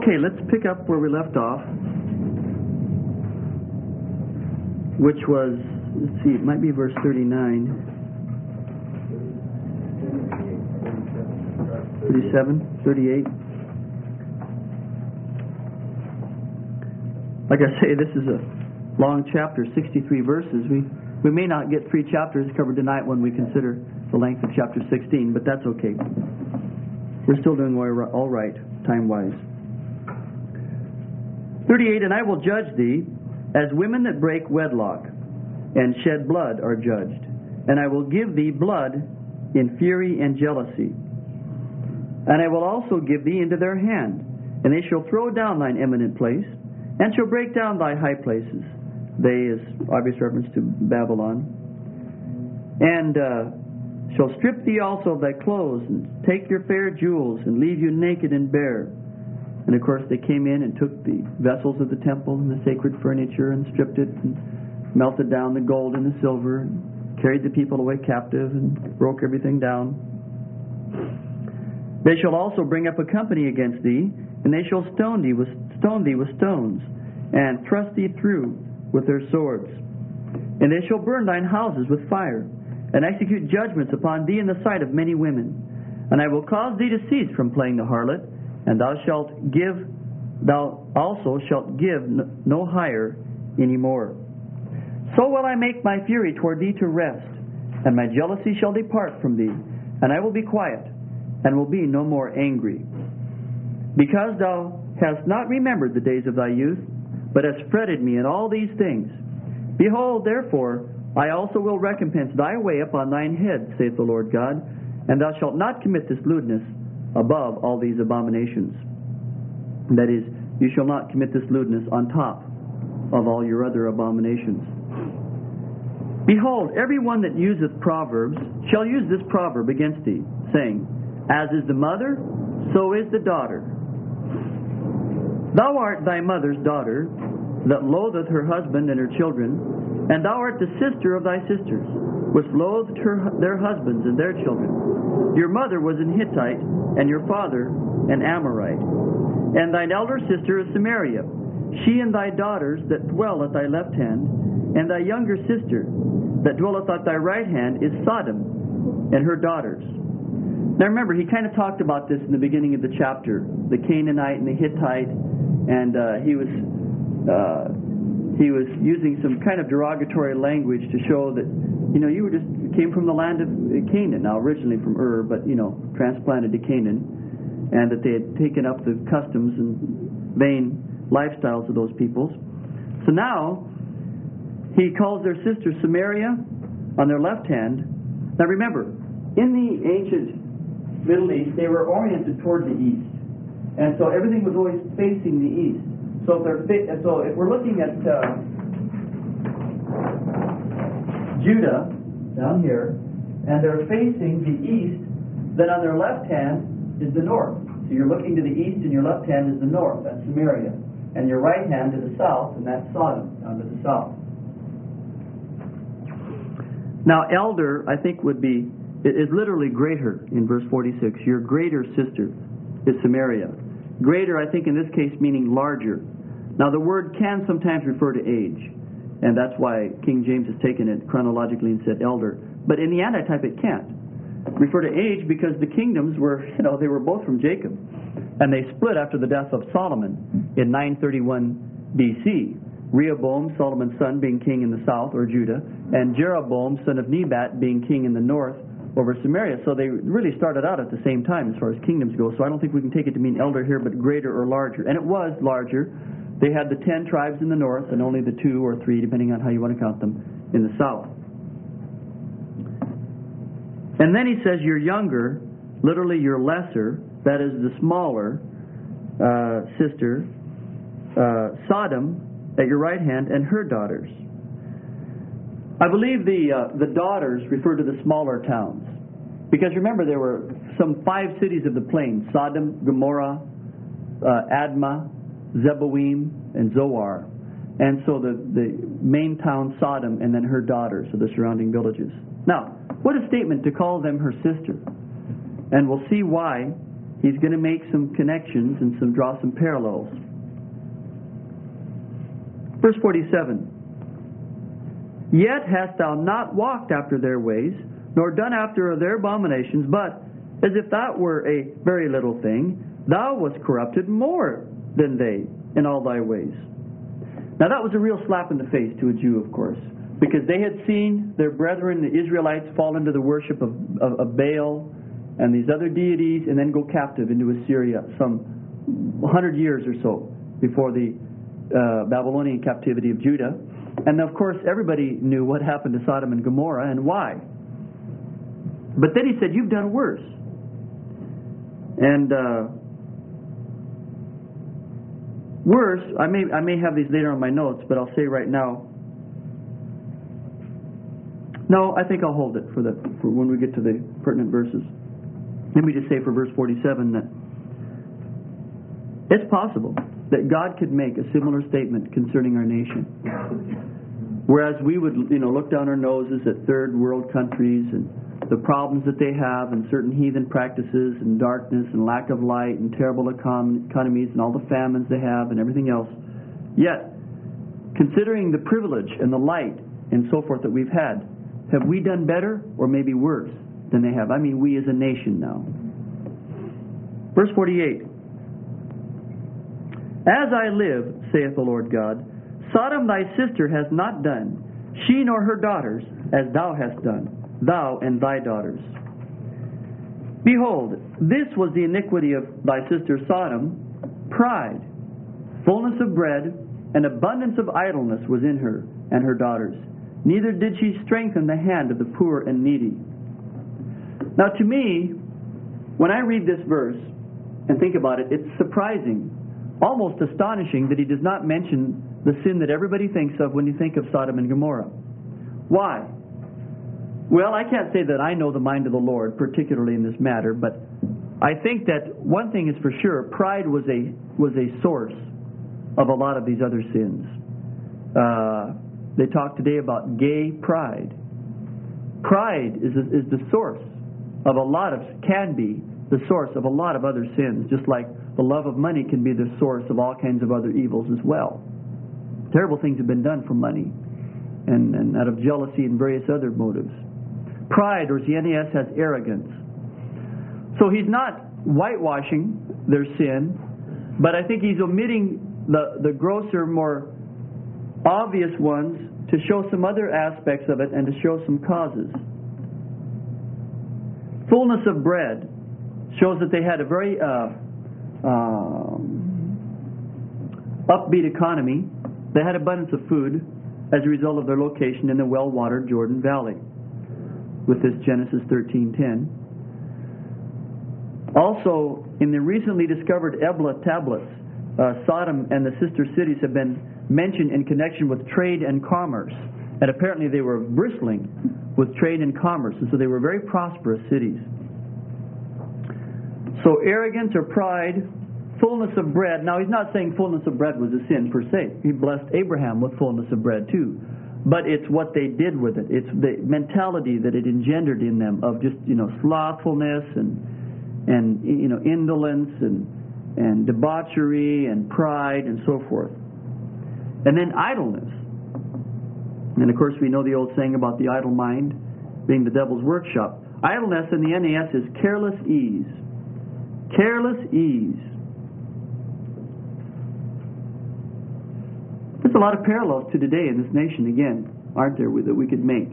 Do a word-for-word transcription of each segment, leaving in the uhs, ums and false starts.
Okay, let's pick up where we left off, which was, let's see, it might be verse thirty-nine. thirty-seven, thirty-eight. Like I say, this is a long chapter, sixty-three verses. We we may not get three chapters covered tonight when we consider the length of chapter sixteen, but that's okay. We're still doing all right, time-wise. thirty-eight, and I will judge thee as women that break wedlock and shed blood are judged. And I will give thee blood in fury and jealousy. And I will also give thee into their hand, and they shall throw down thine eminent place, and shall break down thy high places. They is obvious reference to Babylon. And uh, shall strip thee also of thy clothes, and take your fair jewels, and leave you naked and bare. And of course they came in and took the vessels of the temple and the sacred furniture and stripped it and melted down the gold and the silver and carried the people away captive and broke everything down. They shall also bring up a company against thee, and they shall stone thee with stone thee with stones, and thrust thee through with their swords. And they shall burn thine houses with fire, and execute judgments upon thee in the sight of many women. And I will cause thee to cease from playing the harlot, and thou shalt give, thou also shalt give no hire any more. So will I make my fury toward thee to rest, and my jealousy shall depart from thee, and I will be quiet, and will be no more angry. Because thou hast not remembered the days of thy youth, but hast fretted me in all these things. Behold, therefore, I also will recompense thy way upon thine head, saith the Lord God, and thou shalt not commit this lewdness above all these abominations. That is, you shall not commit this lewdness on top of all your other abominations. Behold, every one that useth proverbs shall use this proverb against thee, saying, As is the mother, so is the daughter. Thou art thy mother's daughter, that loatheth her husband and her children, and thou art the sister of thy sisters, which loathed her, their husbands and their children. Your mother was an Hittite, and your father an Amorite. And thine elder sister is Samaria, she and thy daughters that dwell at thy left hand, and thy younger sister that dwelleth at thy right hand is Sodom, and her daughters. Now remember, he kind of talked about this in the beginning of the chapter, the Canaanite and the Hittite, and uh, he was uh, he was using some kind of derogatory language to show that, you know, you were just came from the land of Canaan, now originally from Ur, but, you know, transplanted to Canaan, and that they had taken up the customs and vain lifestyles of those peoples. So now he calls their sister Samaria on their left hand. Now remember, in the ancient Middle East, they were oriented toward the east, and so everything was always facing the east. So if they're fa- so if we're looking at uh, Judah down here, and they're facing the east, then on their left hand is the north. So you're looking to the east, and your left hand is the north. That's Samaria, and your right hand to the south, and that's Sodom down to the south. Now, elder, I think, would be is literally greater in verse forty-six. Your greater sister is Samaria. Greater, I think, in this case, meaning larger. Now, the word can sometimes refer to age, and that's why King James has taken it chronologically and said elder. But in the antitype, it can't refer to age because the kingdoms were, you know, they were both from Jacob, and they split after the death of Solomon in nine thirty-one B C. Rehoboam, Solomon's son, being king in the south, or Judah, and Jeroboam, son of Nebat, being king in the north over Samaria. So they really started out at the same time as far as kingdoms go. So I don't think we can take it to mean elder here, but greater or larger. And it was larger. They had the ten tribes in the north and only the two or three, depending on how you want to count them, in the south. And then he says, your younger, literally your lesser, that is the smaller uh, sister, uh, Sodom, at your right hand, and her daughters. I believe the uh, the daughters refer to the smaller towns. Because remember, there were some five cities of the plain: Sodom, Gomorrah, uh, Admah, Zeboim, and Zoar. And so the, the main town, Sodom, and then her daughters, so the surrounding villages. Now, what a statement to call them her sister. And we'll see why he's going to make some connections and some draw some parallels. Verse forty-seven. Yet hast thou not walked after their ways, nor done after their abominations, but as if that were a very little thing, thou wast corrupted more than they in all thy ways. Now that was a real slap in the face to a Jew, of course, because they had seen their brethren, the Israelites, fall into the worship of, of, of Baal and these other deities, and then go captive into Assyria some hundred years or so before the uh, Babylonian captivity of Judah. And of course, everybody knew what happened to Sodom and Gomorrah and why. But then he said, you've done worse. And uh, worse, I may I may have these later on my notes, but I'll say right now. No, I think I'll hold it for the for when we get to the pertinent verses. Let me just say for verse forty-seven that it's possible that God could make a similar statement concerning our nation. Whereas we would, you know, look down our noses at third world countries and the problems that they have and certain heathen practices and darkness and lack of light and terrible econ- economies and all the famines they have and everything else. Yet, considering the privilege and the light and so forth that we've had, have we done better or maybe worse than they have? I mean, we as a nation now. Verse forty-eight. As I live, saith the Lord God, Sodom thy sister has not done, she nor her daughters, as thou hast done, thou and thy daughters. Behold, this was the iniquity of thy sister Sodom, pride, fullness of bread, and abundance of idleness was in her and her daughters. Neither did she strengthen the hand of the poor and needy. Now to me, when I read this verse and think about it, it's surprising, almost astonishing that he does not mention the sin that everybody thinks of when you think of Sodom and Gomorrah. Why? Well, I can't say that I know the mind of the Lord, particularly in this matter, but I think that one thing is for sure, pride was a was a source of a lot of these other sins. Uh, they talk today about gay pride. Pride is, a, is the source of a lot of, can be the source of a lot of other sins, just like the love of money can be the source of all kinds of other evils as well. Terrible things have been done for money and, and out of jealousy and various other motives. Pride, or as the N A S has, arrogance. So he's not whitewashing their sin, but I think he's omitting the, the grosser, more obvious ones to show some other aspects of it and to show some causes. Fullness of bread shows that they had a very uh, uh, upbeat economy. They had abundance of food as a result of their location in the well-watered Jordan Valley, with this Genesis thirteen ten. Also, in the recently discovered Ebla tablets, uh, Sodom and the sister cities have been mentioned in connection with trade and commerce. And apparently they were bristling with trade and commerce, and so they were very prosperous cities. So arrogance or pride, fullness of bread. Now he's not saying fullness of bread was a sin per se. He blessed Abraham with fullness of bread too. But it's what they did with it. It's the mentality that it engendered in them of just, you know, slothfulness and and you know, indolence and and debauchery and pride and so forth. And then idleness. And of course we know the old saying about the idle mind being the devil's workshop. Idleness in the N A S is careless ease. Careless ease. There's a lot of parallels to today in this nation again, aren't there, that we could make?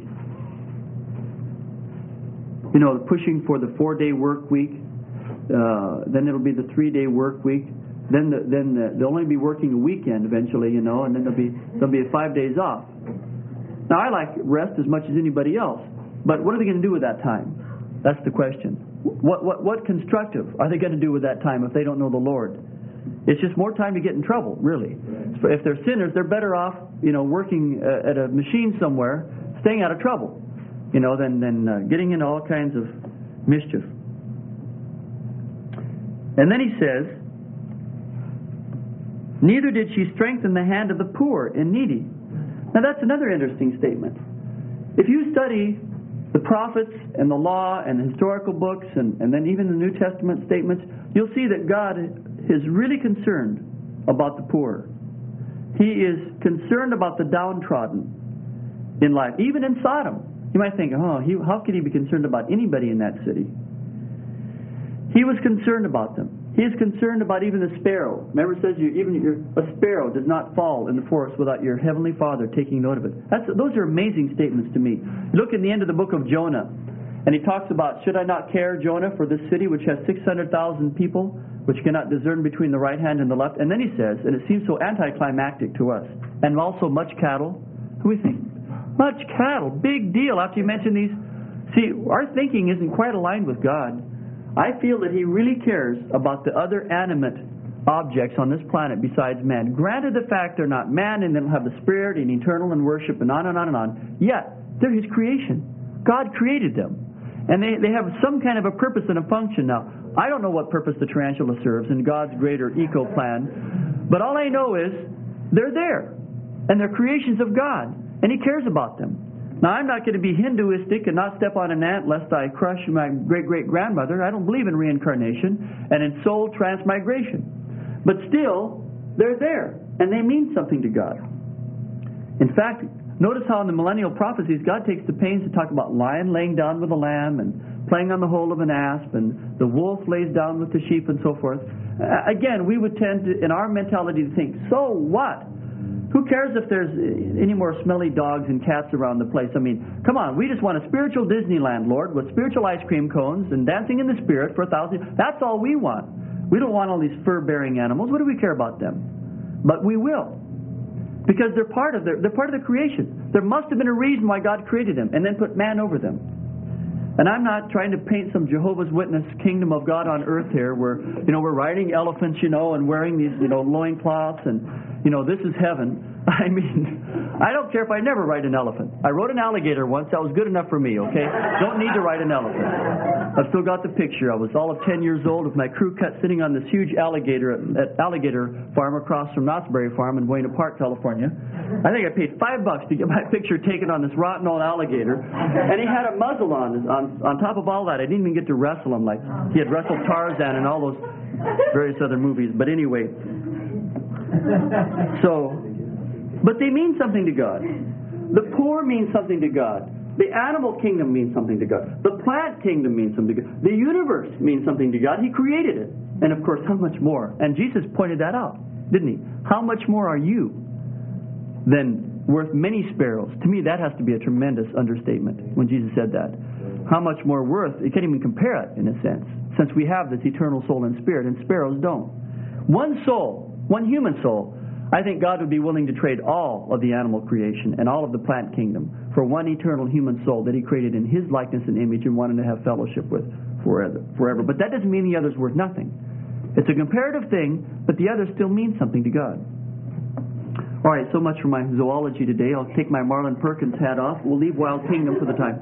You know, pushing for the four-day work week, uh, then it'll be the three-day work week, then the, then the, they'll only be working a weekend eventually, you know, and then there'll be there'll be five days off. Now, I like rest as much as anybody else, but what are they going to do with that time? That's the question. What what what constructive are they going to do with that time if they don't know the Lord? It's just more time to get in trouble, really. So if they're sinners, they're better off, you know, working uh, at a machine somewhere, staying out of trouble, you know, than than uh, getting into all kinds of mischief. And then he says, neither did she strengthen the hand of the poor and needy. Now that's another interesting statement. If you study the prophets and the law and the historical books and, and then even the New Testament statements, you'll see that God is really concerned about the poor. He is concerned about the downtrodden in life, even in Sodom. You might think, oh, he, how could he be concerned about anybody in that city? He was concerned about them. He is concerned about even the sparrow. Remember, it says you, even your, a sparrow does not fall in the forest without your heavenly Father taking note of it. That's, those are amazing statements to me. Look in the end of the book of Jonah, and he talks about, should I not care, Jonah, for this city which has six hundred thousand people, which cannot discern between the right hand and the left? And then he says, and it seems so anticlimactic to us, and also much cattle. Who do we think? Much cattle, big deal. After you mention these, see, our thinking isn't quite aligned with God. I feel that He really cares about the other animate objects on this planet besides man. Granted the fact they're not man and they don't have the spirit and eternal and worship and on and on and on, yet they're His creation. God created them. And they, they have some kind of a purpose and a function. Now, I don't know what purpose the tarantula serves in God's greater eco plan, but all I know is they're there. And they're creations of God. And He cares about them. Now, I'm not going to be Hinduistic and not step on an ant lest I crush my great-great-grandmother. I don't believe in reincarnation and in soul transmigration. But still, they're there, and they mean something to God. In fact, notice how in the millennial prophecies, God takes the pains to talk about lion laying down with a lamb and playing on the hole of an asp, and the wolf lays down with the sheep and so forth. Uh, again, we would tend to, in our mentality, to think, so what? Who cares if there's any more smelly dogs and cats around the place? I mean, come on, we just want a spiritual Disneyland, Lord, with spiritual ice cream cones and dancing in the Spirit for a thousand years. That's all we want. We don't want all these fur-bearing animals. What do we care about them? But we will. Because they're part of their, they're part of the creation. There must have been a reason why God created them and then put man over them. And I'm not trying to paint some Jehovah's Witness kingdom of God on earth here where, you know, we're riding elephants, you know, and wearing these, you know, loincloths and, you know, this is heaven. I mean, I don't care if I never ride an elephant. I rode an alligator once. That was good enough for me, okay? Don't need to ride an elephant. I've still got the picture. I was all of ten years old with my crew cut sitting on this huge alligator at, at Alligator Farm across from Knott's Berry Farm in Buena Park, California. I think I paid five bucks to get my picture taken on this rotten old alligator. And he had a muzzle on, on, on top of all that. I didn't even get to wrestle him like he had wrestled Tarzan and all those various other movies. But anyway, so... But they mean something to God. The poor means something to God. The animal kingdom means something to God. The plant kingdom means something to God. The universe means something to God. He created it. And of course, how much more? And Jesus pointed that out, didn't He? How much more are you than worth many sparrows? To me, that has to be a tremendous understatement when Jesus said that. How much more worth? You can't even compare it in a sense, since we have this eternal soul and spirit, and sparrows don't. One soul, one human soul, I think God would be willing to trade all of the animal creation and all of the plant kingdom for one eternal human soul that He created in His likeness and image and wanted to have fellowship with forever. forever. But that doesn't mean the other's worth nothing. It's a comparative thing, but the other still means something to God. All right, so much for my zoology today. I'll take my Marlin Perkins hat off. We'll leave Wild Kingdom for the time.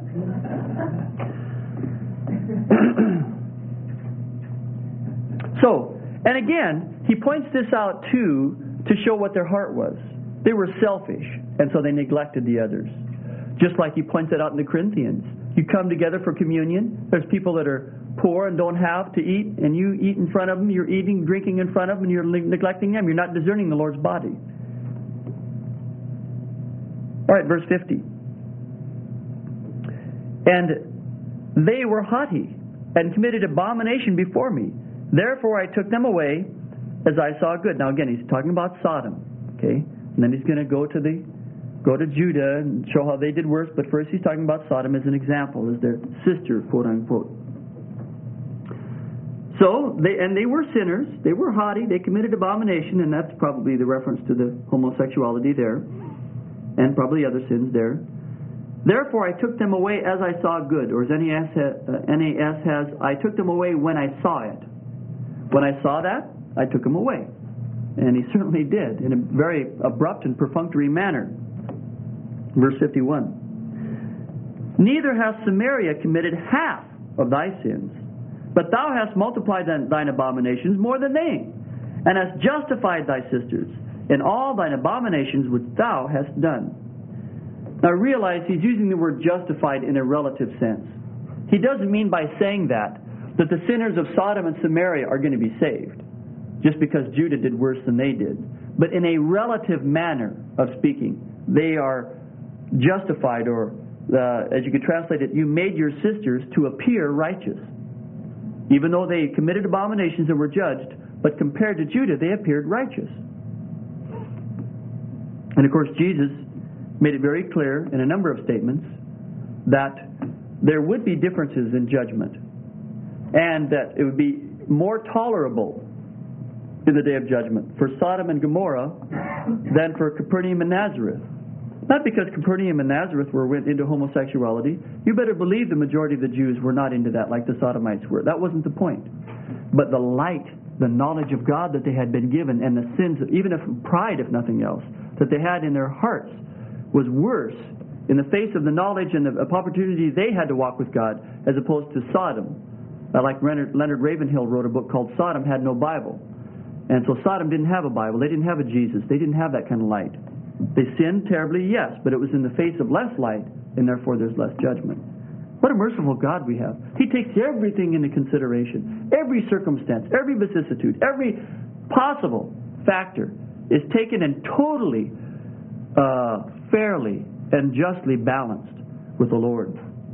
So, and again, he points this out too, to show what their heart was. They were selfish, and so they neglected the others. Just like he points that out in the Corinthians. You come together for communion. There's people that are poor and don't have to eat, and you eat in front of them. You're eating, drinking in front of them, and you're neglecting them. You're not discerning the Lord's body. All right, verse fifty. And they were haughty and committed abomination before me. Therefore I took them away as I saw good. Now again, he's talking about Sodom, okay? And then he's going to go to the go to Judah and show how they did worse. But first he's talking about Sodom as an example, as their sister, quote unquote. So they and they were sinners. They were haughty. They committed abomination, and that's probably the reference to the homosexuality there, and probably other sins there. Therefore I took them away as I saw good, or as N A S has, I took them away when I saw it. When I saw that, I took him away. And he certainly did, in a very abrupt and perfunctory manner. Verse fifty-one. Neither hath Samaria committed half of thy sins, but thou hast multiplied thine abominations more than they, and hast justified thy sisters in all thine abominations which thou hast done. Now realize he's using the word justified in a relative sense. He doesn't mean by saying that, that the sinners of Sodom and Samaria are going to be saved just because Judah did worse than they did. But in a relative manner of speaking, they are justified, or uh, as you could translate it, you made your sisters to appear righteous. Even though they committed abominations and were judged, but compared to Judah, they appeared righteous. And of course, Jesus made it very clear in a number of statements that there would be differences in judgment, and that it would be more tolerable in the day of judgment for Sodom and Gomorrah than for Capernaum and Nazareth. Not because Capernaum and Nazareth were went into homosexuality. You better believe the majority of the Jews were not into that like the Sodomites were. That wasn't the point. But the light, the knowledge of God that they had been given, and the sins, even if pride, if nothing else, that they had in their hearts was worse in the face of the knowledge and the opportunity they had to walk with God, as opposed to Sodom. Uh, like Leonard, Leonard Ravenhill wrote a book called Sodom Had No Bible. And so Sodom didn't have a Bible. They didn't have a Jesus. They didn't have that kind of light. They sinned terribly, yes, but it was in the face of less light, and therefore there's less judgment. What a merciful God we have. He takes everything into consideration. Every circumstance, every vicissitude, every possible factor is taken and totally, uh, fairly, and justly balanced with the Lord.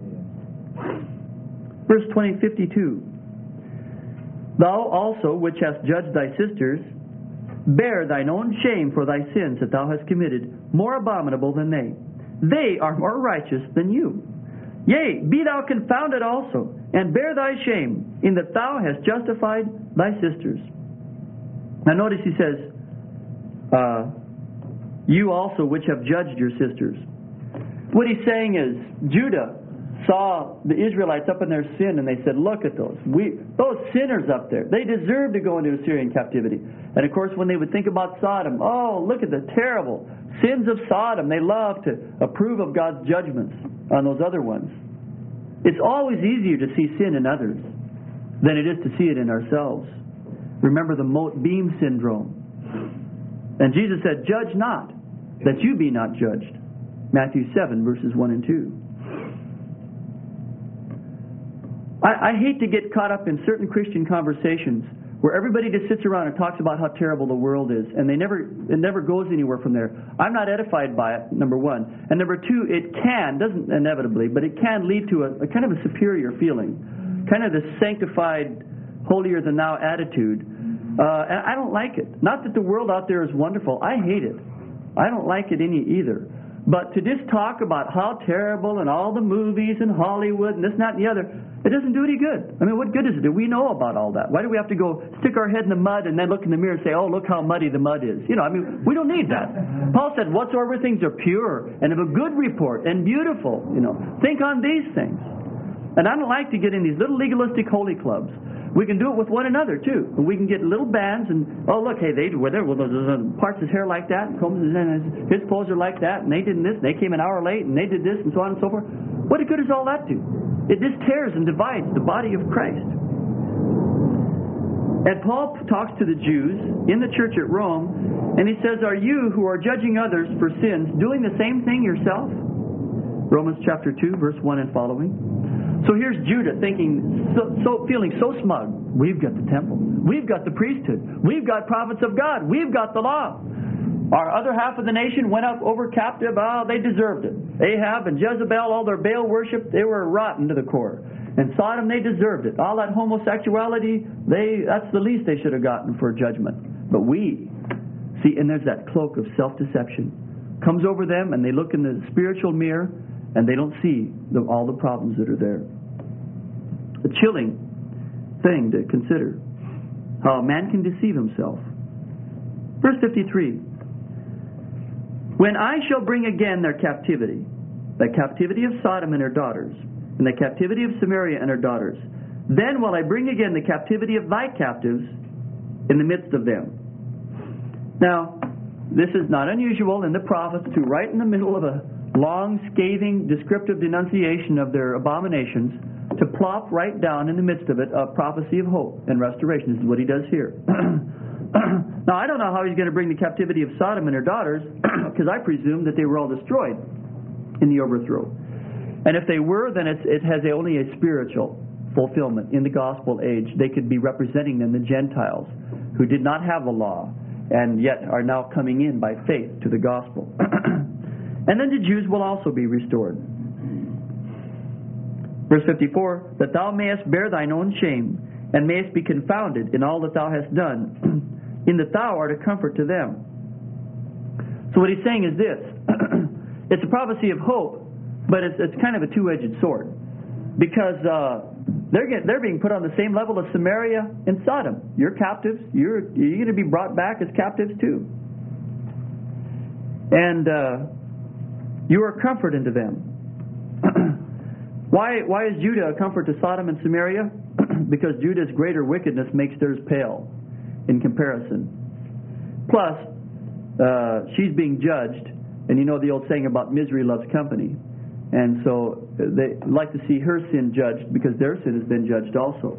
Verse twenty, fifty-two. Thou also, which hast judged thy sisters, bear thine own shame for thy sins that thou hast committed, more abominable than they. They are more righteous than you. Yea, be thou confounded also, and bear thy shame, in that thou hast justified thy sisters. Now notice he says, uh, you also which have judged your sisters. What he's saying is, Judah saw the Israelites up in their sin, and they said, look at those. We, those sinners up there. They deserve to go into Assyrian captivity. And of course, when they would think about Sodom, oh, look at the terrible sins of Sodom. They love to approve of God's judgments on those other ones. It's always easier to see sin in others than it is to see it in ourselves. Remember the mote beam syndrome. And Jesus said, judge not, that you be not judged. Matthew seven, verses one and two. I, I hate to get caught up in certain Christian conversations where everybody just sits around and talks about how terrible the world is, and they never it never goes anywhere from there. I'm not edified by it, number one. And number two, it can, doesn't inevitably, but it can lead to a, a kind of a superior feeling, kind of this sanctified, holier-than-thou attitude. Uh, and I don't like it. Not that the world out there is wonderful. I hate it. I don't like it any either. But to just talk about how terrible and all the movies and Hollywood and this, that, and the other, it doesn't do any good. I mean, what good is it? Do we know about all that? Why do we have to go stick our head in the mud and then look in the mirror and say, oh, look how muddy the mud is? You know, I mean, we don't need that. Paul said, whatsoever things are pure and of a good report and beautiful, you know, think on these things. And I don't like to get in these little legalistic holy clubs. We can do it with one another, too. We can get little bands and, oh, look, hey, they were there. Well, there's parts of his hair like that, and combs and his clothes are like that, and they did this, and they came an hour late, and they did this, and so on and so forth. What good does all that do? It just tears and divides the body of Christ. And Paul talks to the Jews in the church at Rome, and he says, are you who are judging others for sins doing the same thing yourself? Romans chapter two, verse one and following. So here's Judah thinking, so, so feeling so smug. We've got the temple. We've got the priesthood. We've got prophets of God. We've got the law. Our other half of the nation went up over captive. Oh, they deserved it. Ahab and Jezebel, all their Baal worship, they were rotten to the core. And Sodom, they deserved it. All that homosexuality, they that's the least they should have gotten for judgment. But we, see, and there's that cloak of self-deception. Comes over them, and they look in the spiritual mirror, and they don't see the, all the problems that are there. A chilling thing to consider. How a man can deceive himself. Verse fifty-three. When I shall bring again their captivity, the captivity of Sodom and her daughters, and the captivity of Samaria and her daughters, then will I bring again the captivity of thy captives in the midst of them. Now, this is not unusual in the prophets to, right in the middle of a long, scathing, descriptive denunciation of their abominations, to plop right down in the midst of it a prophecy of hope and restoration. This is what he does here. Now, I don't know how he's going to bring the captivity of Sodom and her daughters, because I presume that they were all destroyed in the overthrow. And if they were, then it's, it has only a spiritual fulfillment in the gospel age. They could be representing then the Gentiles who did not have the law and yet are now coming in by faith to the gospel. And then the Jews will also be restored. Verse fifty-four, that thou mayest bear thine own shame, and mayest be confounded in all that thou hast done, in that thou art a comfort to them. So what he's saying is this. It's a prophecy of hope, but it's, it's kind of a two-edged sword. Because uh, they're get, they're being put on the same level as Samaria and Sodom. You're captives. You're, you're going to be brought back as captives too. And uh, you are a comfort unto them. Why, why is Judah a comfort to Sodom and Samaria? Because Judah's greater wickedness makes theirs pale in comparison. Plus, uh, she's being judged, and you know the old saying about misery loves company. And so they like to see her sin judged because their sin has been judged also.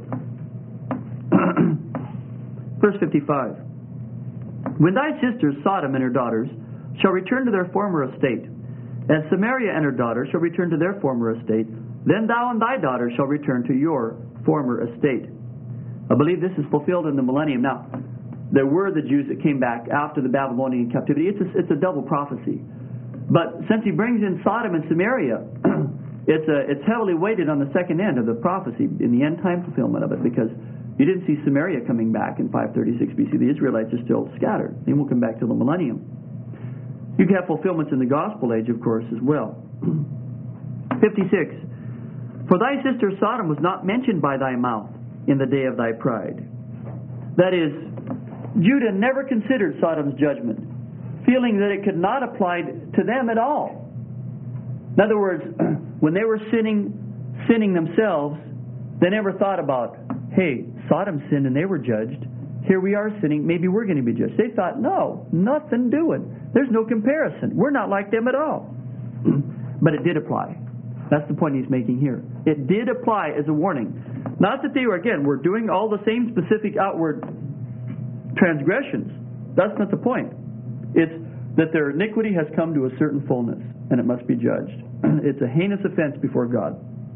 Verse fifty-five. When thy sister Sodom and her daughters shall return to their former estate, and Samaria and her daughters shall return to their former estate, then thou and thy daughters shall return to your former estate. I believe this is fulfilled in the millennium. Now, there were the Jews that came back after the Babylonian captivity. It's a, it's a double prophecy. But since he brings in Sodom and Samaria, it's a, it's heavily weighted on the second end of the prophecy in the end time fulfillment of it, because you didn't see Samaria coming back in five thirty-six B C. The Israelites are still scattered. They won't come back till the millennium. You can have fulfillments in the gospel age, of course, as well. fifty-six. For thy sister Sodom was not mentioned by thy mouth in the day of thy pride. That is, Judah never considered Sodom's judgment, feeling that it could not apply to them at all. In other words, when they were sinning, sinning themselves, they never thought about, hey, Sodom sinned and they were judged. Here we are sinning, maybe we're going to be judged. They thought, no, nothing doing. There's no comparison. We're not like them at all. But it did apply. That's the point he's making here. It did apply as a warning. Not that they were, again, were doing all the same specific outward transgressions. That's not the point. It's that their iniquity has come to a certain fullness, and it must be judged. It's a heinous offense before God.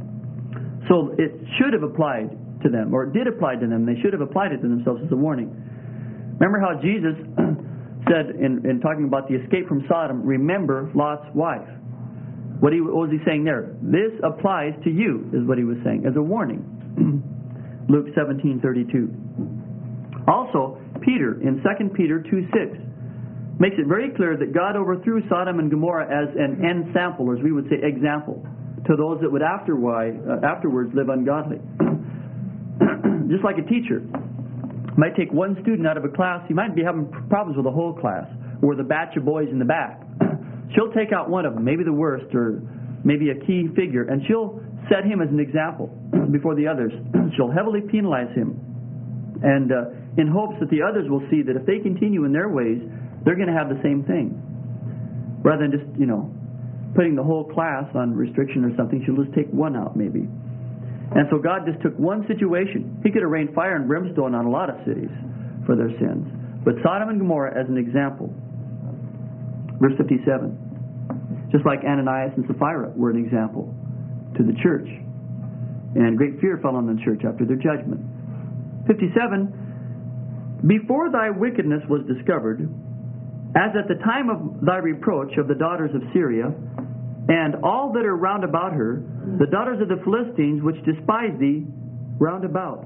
So it should have applied to them, or it did apply to them. They should have applied it to themselves as a warning. Remember how Jesus said, in, in talking about the escape from Sodom, remember Lot's wife. What, he, what was he saying there? This applies to you, is what he was saying, as a warning. Luke seventeen thirty-two. Also, Peter, in Second Peter two six, makes it very clear that God overthrew Sodom and Gomorrah as an ensample, or as we would say, example, to those that would afterward, uh, afterwards live ungodly. Just like a teacher might take one student out of a class, he might be having problems with the whole class, or the batch of boys in the back. She'll take out one of them, maybe the worst, or maybe a key figure, and she'll set him as an example before the others. She'll heavily penalize him, and uh, in hopes that the others will see that if they continue in their ways, they're going to have the same thing. Rather than just, you know, putting the whole class on restriction or something, she'll just take one out maybe. And so God just took one situation. He could have rained fire and brimstone on a lot of cities for their sins. But Sodom and Gomorrah as an example. Verse fifty-seven. Just like Ananias and Sapphira were an example to the church. And great fear fell on the church after their judgment. fifty-seven. Before thy wickedness was discovered, as at the time of thy reproach of the daughters of Syria, and all that are round about her, the daughters of the Philistines, which despise thee round about.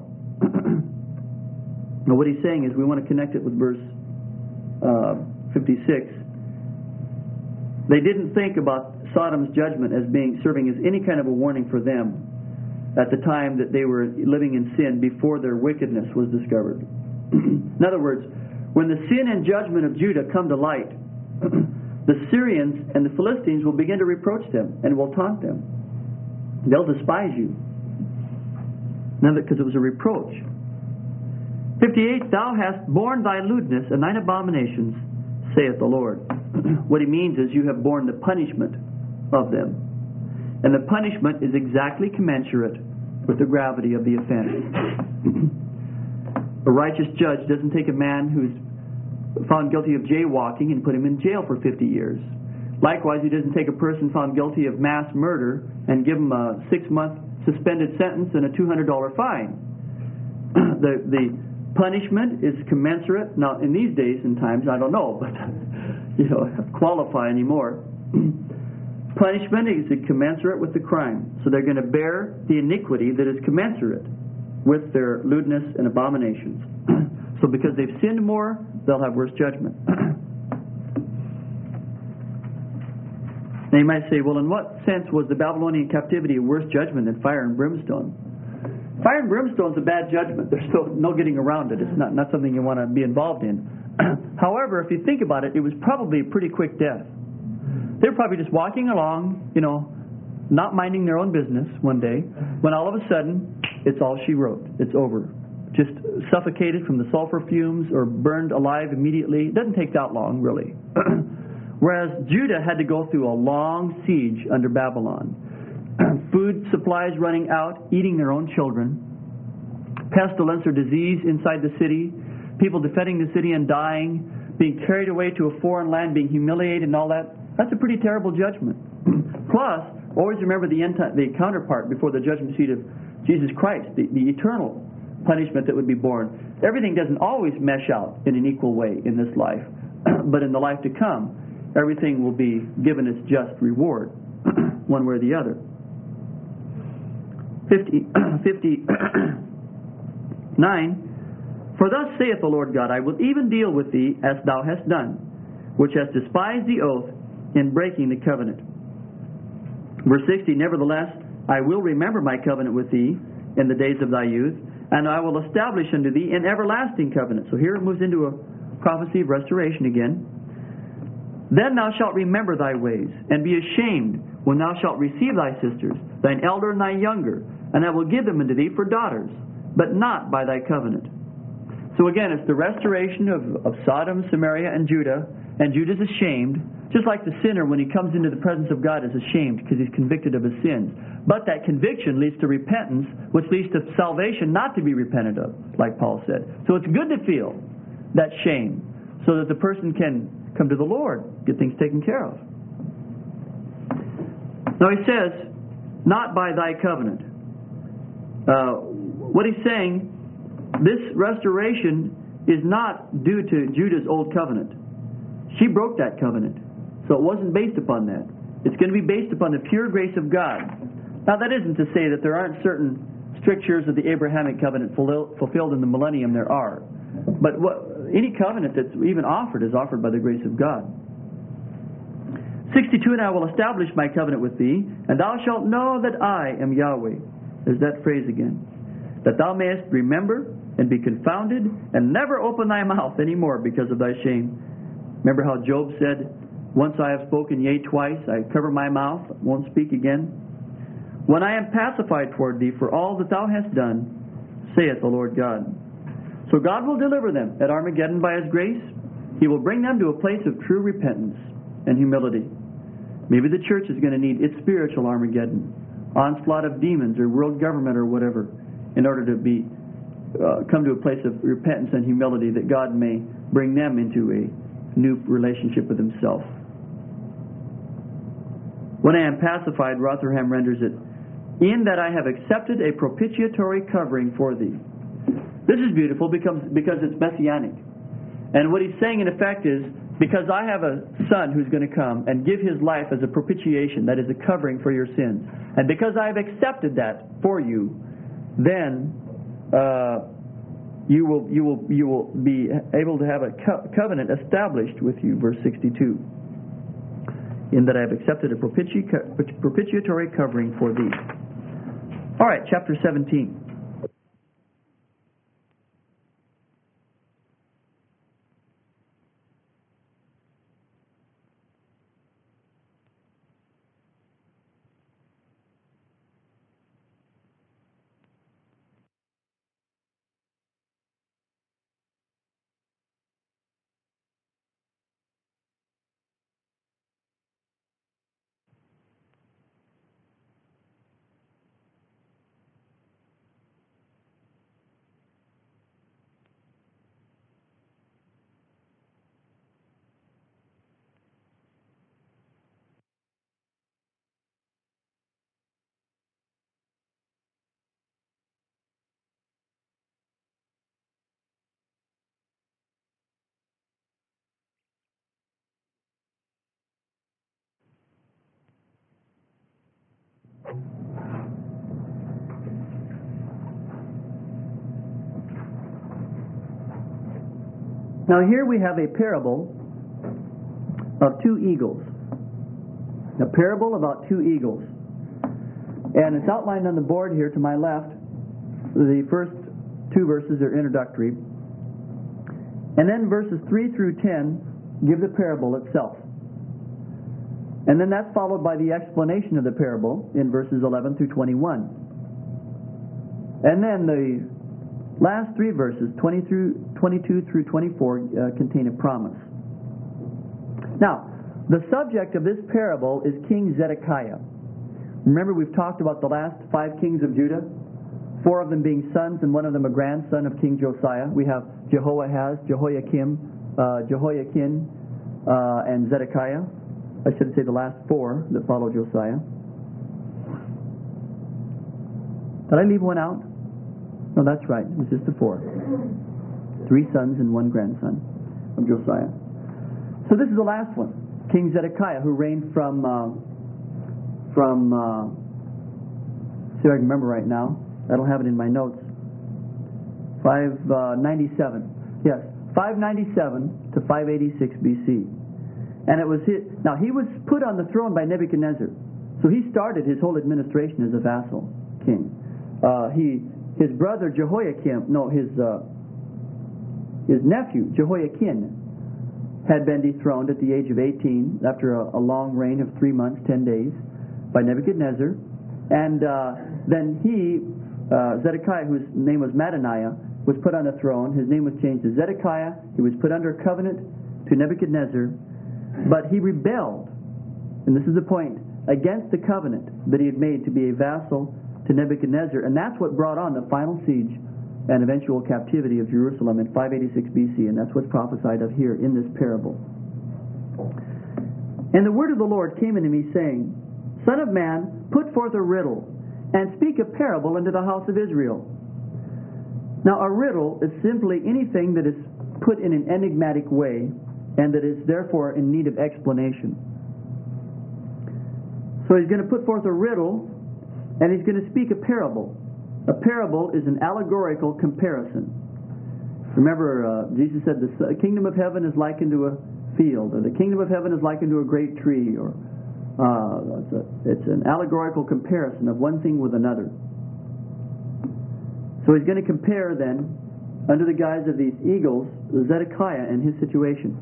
Now what he's saying is, we want to connect it with verse uh, fifty-six. They didn't think about Sodom's judgment as being serving as any kind of a warning for them at the time that they were living in sin before their wickedness was discovered. In other words, when the sin and judgment of Judah come to light, the Syrians and the Philistines will begin to reproach them and will taunt them. They'll despise you. Because it was a reproach. fifty-eight. Thou hast borne thy lewdness and thine abominations, saith the Lord. What he means is you have borne the punishment of them. And the punishment is exactly commensurate with the gravity of the offense. A righteous judge doesn't take a man who's found guilty of jaywalking and put him in jail for fifty years. Likewise, he doesn't take a person found guilty of mass murder and give him a six-month suspended sentence and a two hundred dollars fine. the the punishment is commensurate. Now, in these days and times, I don't know, but you know, qualify anymore. Punishment is commensurate with the crime. So they're going to bear the iniquity that is commensurate with their lewdness and abominations. So because they've sinned more, they'll have worse judgment. Now you might say, well, in what sense was the Babylonian captivity a worse judgment than fire and brimstone? Fire and brimstone is a bad judgment. There's no, no getting around it. It's not, not something you want to be involved in. However, if you think about it, it was probably a pretty quick death. They were probably just walking along, you know, not minding their own business one day, when all of a sudden, it's all she wrote. It's over. Just suffocated from the sulfur fumes or burned alive immediately. It doesn't take that long, really. Whereas Judah had to go through a long siege under Babylon. Food supplies running out, eating their own children, pestilence or disease inside the city, people defending the city and dying, being carried away to a foreign land, being humiliated and all that. That's a pretty terrible judgment. Plus, always remember the, end time, the counterpart before the judgment seat of Jesus Christ, the, the eternal punishment that would be borne. Everything doesn't always mesh out in an equal way in this life, but in the life to come, everything will be given its just reward, one way or the other. fifty, fifty-nine, for thus saith the Lord God, I will even deal with thee as thou hast done, which hast despised the oath in breaking the covenant. Verse sixty, nevertheless, I will remember my covenant with thee in the days of thy youth, and I will establish unto thee an everlasting covenant. So here it moves into a prophecy of restoration again. Then thou shalt remember thy ways, and be ashamed when thou shalt receive thy sisters, thine elder and thy younger, and I will give them unto thee for daughters, but not by thy covenant. So again, it's the restoration of, of Sodom, Samaria, and Judah, and Judah's ashamed, just like the sinner when he comes into the presence of God is ashamed because he's convicted of his sins. But that conviction leads to repentance, which leads to salvation not to be repented of, like Paul said. So it's good to feel that shame so that the person can come to the Lord, get things taken care of. Now he says, not by thy covenant. Uh, what he's saying, this restoration is not due to Judah's old covenant. She broke that covenant. So it wasn't based upon that. It's going to be based upon the pure grace of God. Now that isn't to say that there aren't certain strictures of the Abrahamic covenant fulfilled in the millennium. There are. But what, any covenant that's even offered is offered by the grace of God. sixty-two, and I will establish my covenant with thee, and thou shalt know that I am Yahweh. There's that phrase again. That thou mayest remember and be confounded, and never open thy mouth any more because of thy shame. Remember how Job said, once I have spoken, yea, twice, I cover my mouth, won't speak again. When I am pacified toward thee for all that thou hast done, saith the Lord God. So God will deliver them at Armageddon by His grace. He will bring them to a place of true repentance and humility. Maybe the church is going to need its spiritual Armageddon, onslaught of demons or world government or whatever, in order to be uh, come to a place of repentance and humility that God may bring them into a new relationship with Himself. When I am pacified, Rotherham renders it, in that I have accepted a propitiatory covering for thee. This is beautiful because, because it's messianic. And what he's saying in effect is, because I have a son who's going to come and give his life as a propitiation, that is a covering for your sins, and because I have accepted that for you, then uh, you will you will you will be able to have a co- covenant established with you. Verse sixty-two. In that I have accepted a propiti- propitiatory covering for thee. All right, chapter seventeen. Now here we have a parable of two eagles. A parable about two eagles. And it's outlined on the board here to my left. The first two verses are introductory. And then verses three through ten give the parable itself. And then that's followed by the explanation of the parable in verses eleven through twenty-one. And then the last three verses, twenty through twenty-two through twenty-four, uh, contain a promise. Now, the subject of this parable is King Zedekiah. Remember, we've talked about the last five kings of Judah, four of them being sons and one of them a grandson of King Josiah. We have Jehoahaz, Jehoiakim, uh, Jehoiakim, uh, and Zedekiah. I should say the last four that follow Josiah. Did I leave one out? No, that's right. It was just the four. Three sons and one grandson of Josiah. So this is the last one. King Zedekiah, who reigned from, uh, from uh, see if I can remember right now. I don't have it in my notes. five ninety-seven. Yes, five ninety-seven to five eighty-six B C. And it was his, now he was put on the throne by Nebuchadnezzar. So he started his whole administration as a vassal king. Uh, he, his brother Jehoiakim, no, his uh, his nephew Jehoiakim had been dethroned at the age of eighteen after a, a long reign of three months, ten days by Nebuchadnezzar. And uh, then he, uh, Zedekiah, whose name was Mattaniah, was put on the throne. His name was changed to Zedekiah. He was put under covenant to Nebuchadnezzar. But he rebelled, and this is the point, against the covenant that he had made to be a vassal to Nebuchadnezzar. And that's what brought on the final siege and eventual captivity of Jerusalem in five eighty-six B C, and that's what's prophesied of here in this parable. And the word of the Lord came unto me, saying, Son of man, put forth a riddle, and speak a parable unto the house of Israel. Now a riddle is simply anything that is put in an enigmatic way, and that is therefore in need of explanation. So he's going to put forth a riddle, and he's going to speak a parable. A parable is an allegorical comparison. Remember, uh, Jesus said the kingdom of heaven is likened to a field, or the kingdom of heaven is likened to a great tree, or uh, it's, a, it's an allegorical comparison of one thing with another. So he's going to compare then, under the guise of these eagles, Zedekiah and his situation.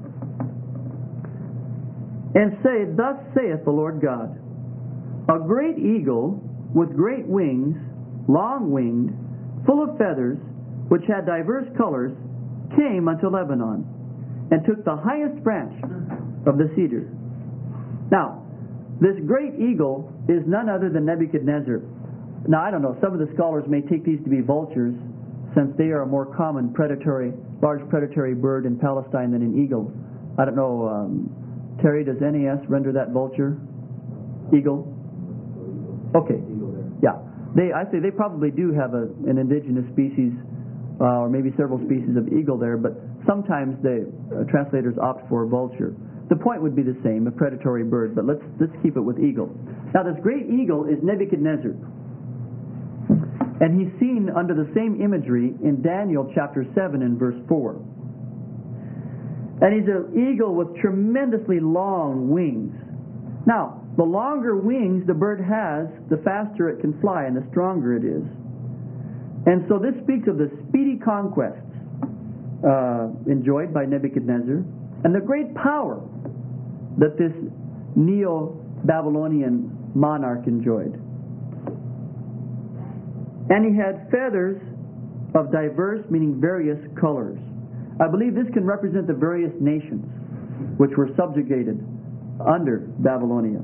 And say, Thus saith the Lord God, a great eagle with great wings, long-winged, full of feathers, which had diverse colors, came unto Lebanon, and took the highest branch of the cedar. Now, this great eagle is none other than Nebuchadnezzar. Now, I don't know, some of the scholars may take these to be vultures, since they are a more common predatory, large predatory bird in Palestine than an eagle. I don't know, um, Terry, does N A S render that vulture? Eagle? Okay. Yeah. They, I say they probably do have a, an indigenous species, uh, or maybe several species of eagle there, but sometimes the uh, translators opt for vulture. The point would be the same, a predatory bird, but let's let's keep it with eagle. Now, this great eagle is Nebuchadnezzar, and he's seen under the same imagery in Daniel chapter seven and verse four. And he's an eagle with tremendously long wings. Now, the longer wings the bird has, the faster it can fly and the stronger it is. And so this speaks of the speedy conquests uh, enjoyed by Nebuchadnezzar and the great power that this Neo-Babylonian monarch enjoyed. And he had feathers of diverse, meaning various colors. I believe this can represent the various nations which were subjugated under Babylonia.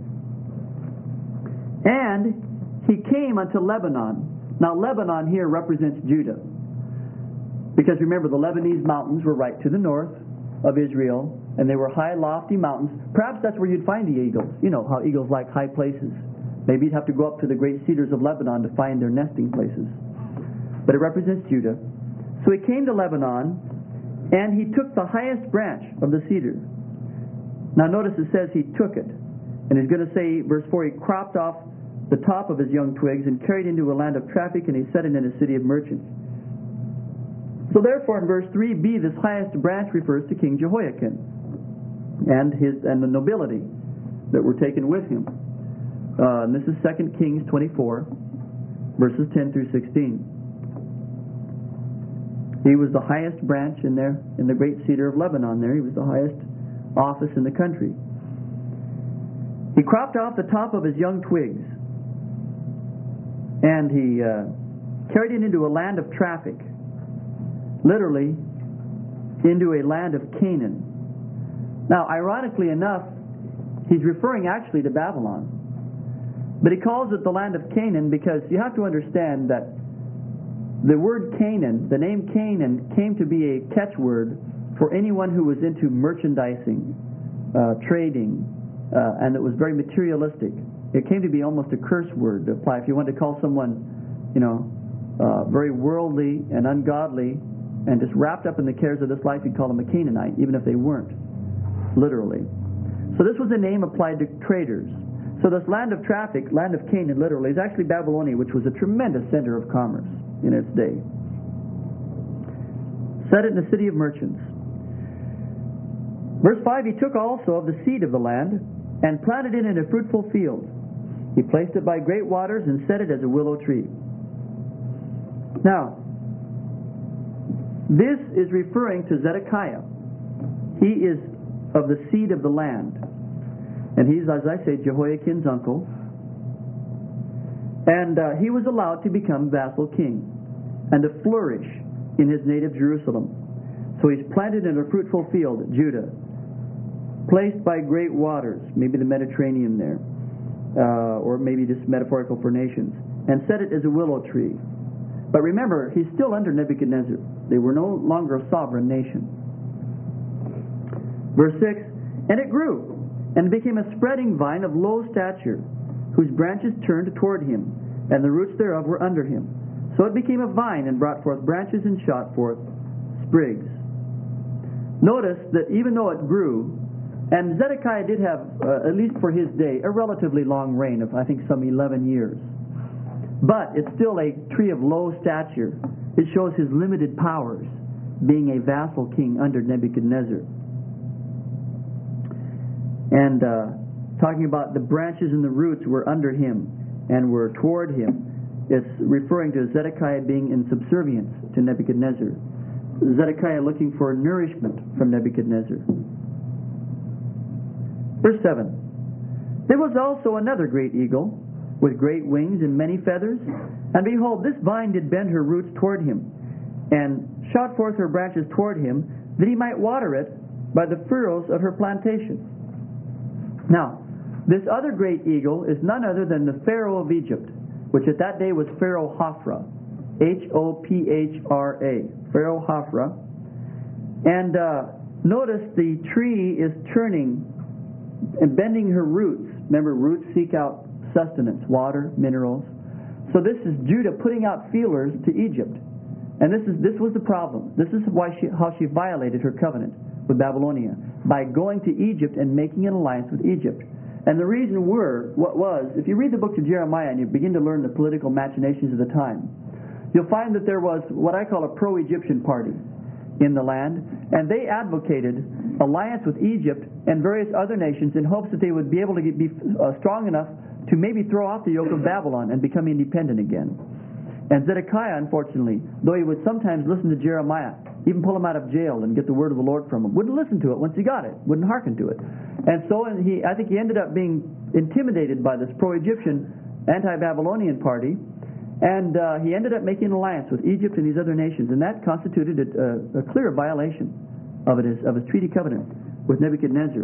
And he came unto Lebanon. Now Lebanon here represents Judah. Because remember, the Lebanese mountains were right to the north of Israel, and they were high, lofty mountains. Perhaps that's where you'd find the eagles. You know how eagles like high places. Maybe you'd have to go up to the great cedars of Lebanon to find their nesting places. But it represents Judah. So he came to Lebanon, and he took the highest branch of the cedar. Now notice it says he took it. And he's going to say, verse four, he cropped off the top of his young twigs and carried into a land of traffic, and he set it in a city of merchants. So therefore, in verse three b, this highest branch refers to King Jehoiakim and his and the nobility that were taken with him. Uh, and this is Second Kings twenty-four, verses ten through sixteen. He was the highest branch in there, in the great cedar of Lebanon there. He was the highest office in the country. He cropped off the top of his young twigs, and he uh, carried it into a land of traffic, literally into a land of Canaan. Now, ironically enough, he's referring actually to Babylon, but he calls it the land of Canaan because you have to understand that the word Canaan, the name Canaan, came to be a catchword for anyone who was into merchandising, uh, trading, uh, and it was very materialistic. It came to be almost a curse word to apply. If you wanted to call someone, you know, uh, very worldly and ungodly and just wrapped up in the cares of this life, you'd call them a Canaanite, even if they weren't, literally. So this was a name applied to traders. So this land of traffic, land of Canaan, literally, is actually Babylonia, which was a tremendous center of commerce in its day. Set it in the city of merchants. Verse five, he took also of the seed of the land and planted it in a fruitful field. He placed it by great waters and set it as a willow tree. Now, this is referring to Zedekiah. He is of the seed of the land. And he's, as I say, Jehoiakim's uncle. And uh, he was allowed to become vassal king and to flourish in his native Jerusalem. So he's planted in a fruitful field, Judah, placed by great waters, maybe the Mediterranean there, uh, or maybe just metaphorical for nations, and set it as a willow tree. But remember, he's still under Nebuchadnezzar. They were no longer a sovereign nation. Verse six, and it grew, and became a spreading vine of low stature, whose branches turned toward him, and the roots thereof were under him. So it became a vine, and brought forth branches, and shot forth sprigs. Notice that even though it grew, and Zedekiah did have, uh, at least for his day, a relatively long reign of, I think, some eleven years. But it's still a tree of low stature. It shows his limited powers, being a vassal king under Nebuchadnezzar. And uh, talking about the branches and the roots were under him and were toward him. It's referring to Zedekiah being in subservience to Nebuchadnezzar. Zedekiah looking for nourishment from Nebuchadnezzar. Verse seven. There was also another great eagle, with great wings and many feathers. And behold, this vine did bend her roots toward him, and shot forth her branches toward him, that he might water it by the furrows of her plantation. Now, this other great eagle is none other than the Pharaoh of Egypt, which at that day was Pharaoh Hophra, H O P H R A, Pharaoh Hophra. And uh, notice the tree is turning and bending her roots. Remember, roots seek out sustenance, water, minerals. So this is Judah putting out feelers to Egypt. And this is this was the problem. This is why she, how she violated her covenant with Babylonia, by going to Egypt and making an alliance with Egypt. And the reason were, what was, if you read the book of Jeremiah and you begin to learn the political machinations of the time, you'll find that there was what I call a pro-Egyptian party in the land, and they advocated alliance with Egypt and various other nations in hopes that they would be able to be uh, strong enough to maybe throw off the yoke of Babylon and become independent again. And Zedekiah, unfortunately, though he would sometimes listen to Jeremiah, even pull him out of jail and get the word of the Lord from him, wouldn't listen to it once he got it, wouldn't hearken to it. And so and he, I think he ended up being intimidated by this pro-Egyptian, anti-Babylonian party, and uh, he ended up making an alliance with Egypt and these other nations, and that constituted a, a, a clear violation of, it as, of his treaty covenant with Nebuchadnezzar.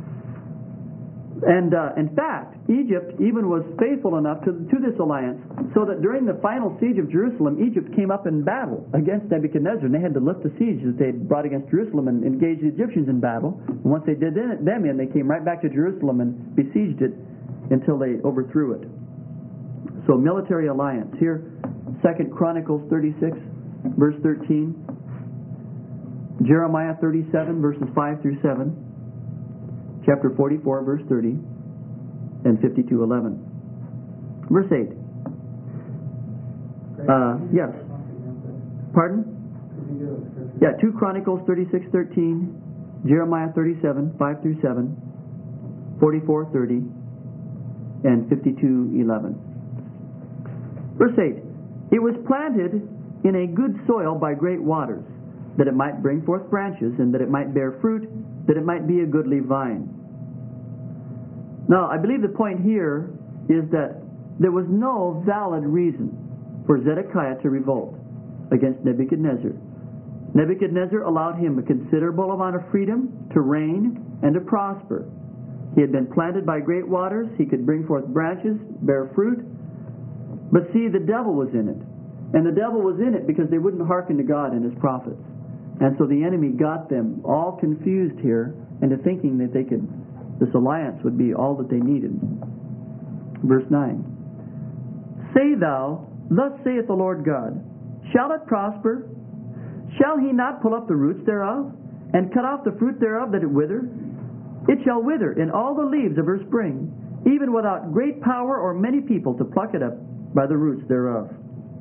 And uh, in fact, Egypt even was faithful enough to, to this alliance, so that during the final siege of Jerusalem, Egypt came up in battle against Nebuchadnezzar, and they had to lift the siege that they had brought against Jerusalem and engage the Egyptians in battle. And once they did them in, they came right back to Jerusalem and besieged it until they overthrew it. So military alliance. Here, Second Chronicles thirty-six, verse thirteen. Jeremiah thirty-seven, verses five through seven. Chapter forty-four, verse thirty, and fifty-two eleven. Verse eight. Uh, yes. Pardon? Could Yeah, two Chronicles thirty-six thirteen, Jeremiah thirty-seven, five through seven, forty-four thirty, and fifty-two eleven. Verse eight, it was planted in a good soil by great waters, that it might bring forth branches, and that it might bear fruit, that it might be a goodly vine. Now, I believe the point here is that there was no valid reason for Zedekiah to revolt against Nebuchadnezzar. Nebuchadnezzar allowed him a considerable amount of freedom to reign and to prosper. He had been planted by great waters. He could bring forth branches, bear fruit. But see, the devil was in it. And the devil was in it because they wouldn't hearken to God and His prophets. And so the enemy got them all confused here into thinking that they could, this alliance would be all that they needed. Verse nine. Say thou, thus saith the Lord God, shall it prosper? Shall He not pull up the roots thereof, and cut off the fruit thereof, that it wither? It shall wither in all the leaves of her spring, even without great power or many people to pluck it up by the roots thereof.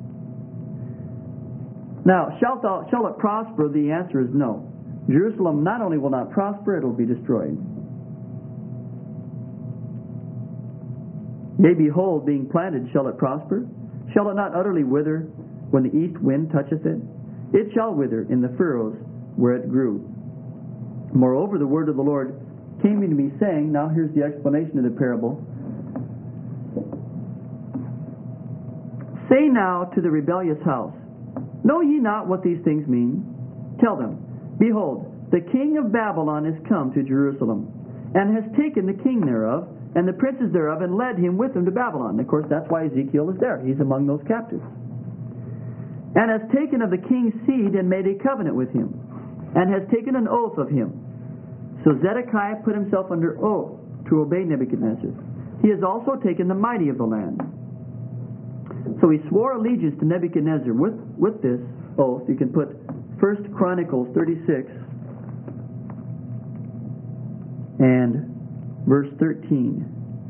Now, shalt thou, shall it prosper? The answer is no. Jerusalem not only will not prosper, it will be destroyed. Yea, behold, being planted, shall it prosper? Shall it not utterly wither when the east wind toucheth it? It shall wither in the furrows where it grew. Moreover, the word of the Lord came unto me, saying, now here's the explanation of the parable. Say now to the rebellious house, know ye not what these things mean? Tell them, behold, the king of Babylon is come to Jerusalem, and has taken the king thereof, and the princes thereof, and led him with him to Babylon. And of course, that's why Ezekiel is there. He's among those captives. And has taken of the king's seed, and made a covenant with him, and has taken an oath of him. So Zedekiah put himself under oath to obey Nebuchadnezzar. He has also taken the mighty of the land. So he swore allegiance to Nebuchadnezzar. With, with this oath, you can put First Chronicles thirty-six and verse thirteen.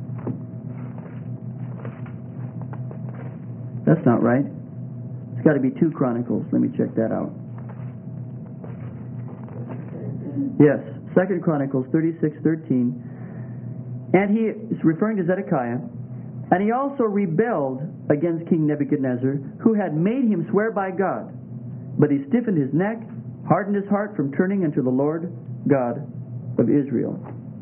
That's not right. It's got to be two Chronicles. Let me check that out. Yes, Second Chronicles thirty-six thirteen. And he is referring to Zedekiah. And he also rebelled against King Nebuchadnezzar, who had made him swear by God. But he stiffened his neck, hardened his heart from turning unto the Lord God of Israel.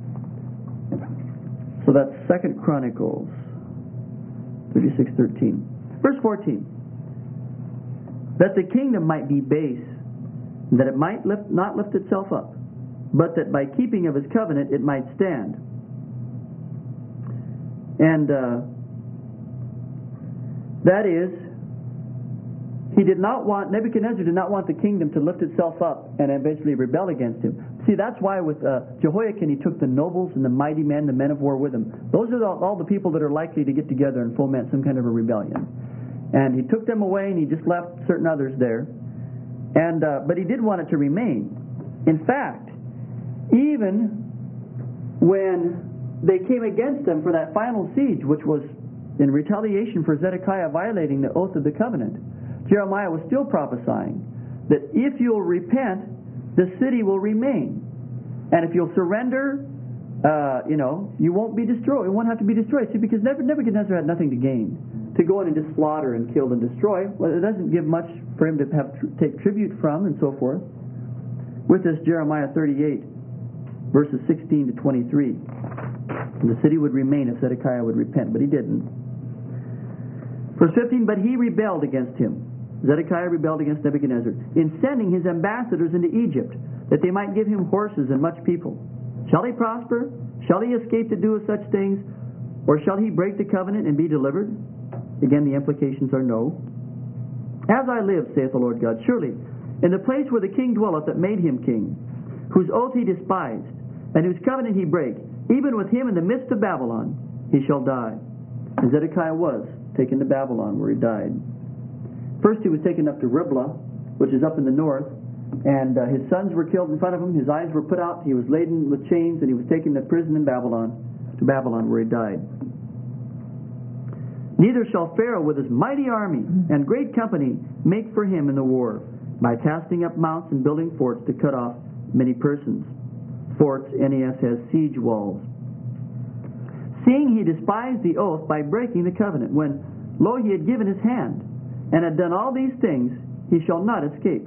So that's Second Chronicles thirty-six thirteen. Verse fourteen. That the kingdom might be base, that it might lift, not lift itself up, but that by keeping of his covenant it might stand. And uh, that is, he did not want, Nebuchadnezzar did not want the kingdom to lift itself up and eventually rebel against him. See, that's why with uh, Jehoiakim he took the nobles and the mighty men, the men of war with him. Those are the, all the people that are likely to get together and foment some kind of a rebellion. And he took them away and he just left certain others there. And uh, but he did want it to remain. In fact, even when they came against them for that final siege, which was in retaliation for Zedekiah violating the oath of the covenant, Jeremiah was still prophesying that if you'll repent, the city will remain. And if you'll surrender, uh, you know, you won't be destroyed. It won't have to be destroyed. See, because Nebuchadnezzar had nothing to gain. To go in and just slaughter and kill and destroy, well, it doesn't give much for him to have tr- take tribute from and so forth. With this, Jeremiah thirty-eight, verses sixteen to twenty-three. And the city would remain if Zedekiah would repent, but he didn't. Verse fifteen, but he rebelled against him. Zedekiah rebelled against Nebuchadnezzar in sending his ambassadors into Egypt, that they might give him horses and much people. Shall he prosper? Shall he escape to do such things? Or shall he break the covenant and be delivered? Again, the implications are no. As I live, saith the Lord God, surely in the place where the king dwelleth that made him king, whose oath he despised, and whose covenant he brake, even with him in the midst of Babylon, he shall die. And Zedekiah was taken to Babylon, where he died. First he was taken up to Riblah, which is up in the north, and uh, his sons were killed in front of him, his eyes were put out, he was laden with chains, and he was taken to prison in Babylon, to Babylon, where he died. Neither shall Pharaoh with his mighty army and great company make for him in the war, by casting up mounts and building forts to cut off many persons. Forts, N E S has siege walls. Seeing he despised the oath by breaking the covenant, when, lo, he had given his hand, and had done all these things, he shall not escape.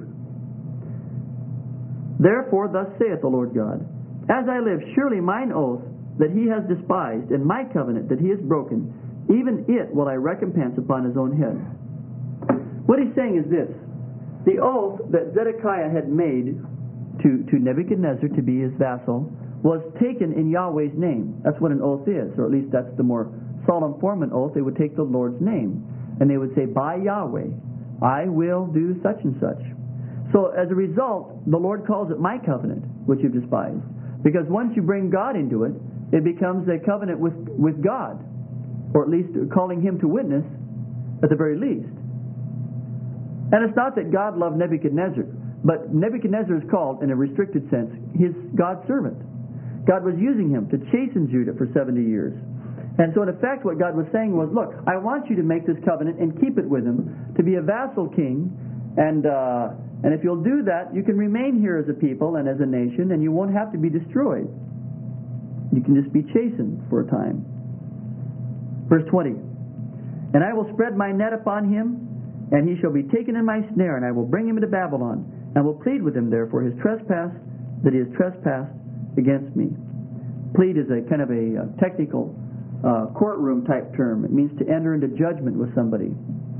Therefore thus saith the Lord God, As I live, surely mine oath that he has despised, and my covenant that he has broken, even it will I recompense upon his own head. What he's saying is this: the oath that Zedekiah had made to, to Nebuchadnezzar to be his vassal was taken in Yahweh's name. That's what an oath is, or at least that's the more solemn form of an oath. They would take the Lord's name, and they would say, by Yahweh, I will do such and such. So as a result, the Lord calls it my covenant, which you've despised. Because once you bring God into it, it becomes a covenant with, with God, or at least calling him to witness at the very least. And it's not that God loved Nebuchadnezzar, but Nebuchadnezzar is called, in a restricted sense, his God's servant. God was using him to chasten Judah for seventy years. And so in effect what God was saying was, look, I want you to make this covenant and keep it with him, to be a vassal king, and uh, and if you'll do that, you can remain here as a people and as a nation, and you won't have to be destroyed. You can just be chastened for a time. Verse twenty, And I will spread my net upon him, and he shall be taken in my snare, and I will bring him into Babylon, and will plead with him there for his trespass, that he has trespassed against me. Plead is a kind of a, a technical uh, courtroom type term. It means to enter into judgment with somebody.